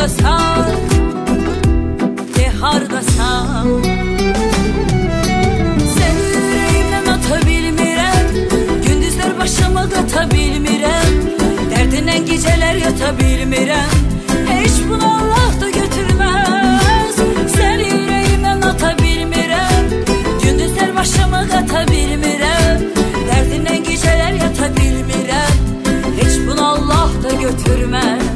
hardasan, de hardasan. Seni yüreğimden ata bilmirəm, gündüzlər başımı qata bilmirəm, dərdindən gecələr yata bilmirəm. Heç bunu Allah da götürməz. Səni yüreğimdən ata bilmirəm, gündüzlər başımı qata bilmirəm, dərdindən gecələr yata bilmirəm. Heç bunu Allah da götürməz.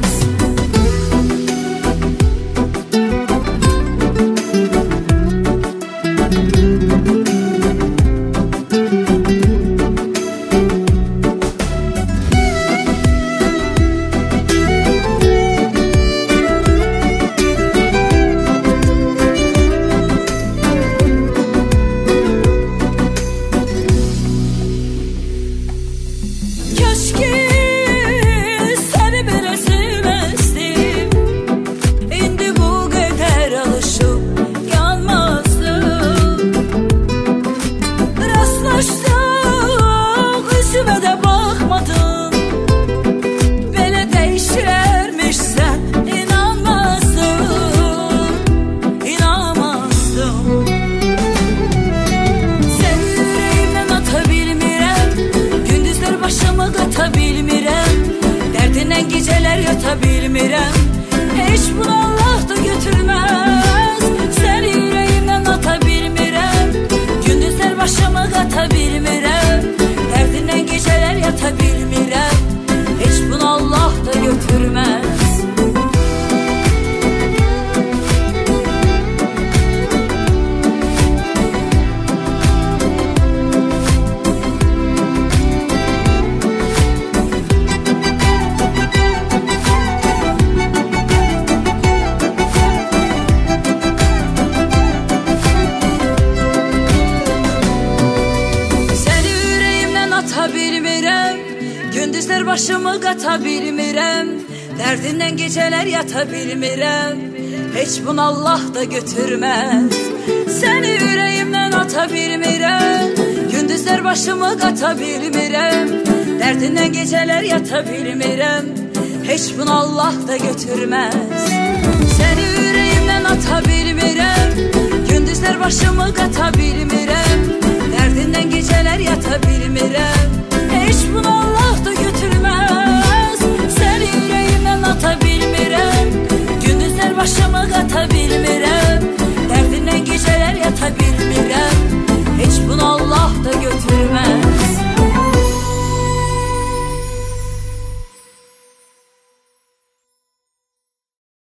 Geceler yata bilmirəm, heç bunu Allah da götürməz. Səni yüreğimdən ata bilmirəm, gündüzlər başımı qata bilmirəm, dərdindən geceler yata bilmirəm. Heç bunu Allah da götürməz. Gündüzlər başımı qata bilmirəm, dərdindən gecələr yata bilmirəm. Heç bunu Allah da götürməz. Səni yüreğimdən ata bilmirəm, gündüzlər başımı qata bilmirəm, dərdindən gecələr yata bilmirəm. Heç bunu Allah da götürməz. Səni yüreğimdən ata bilmirəm, gündüzlər başımı qata bilmirəm,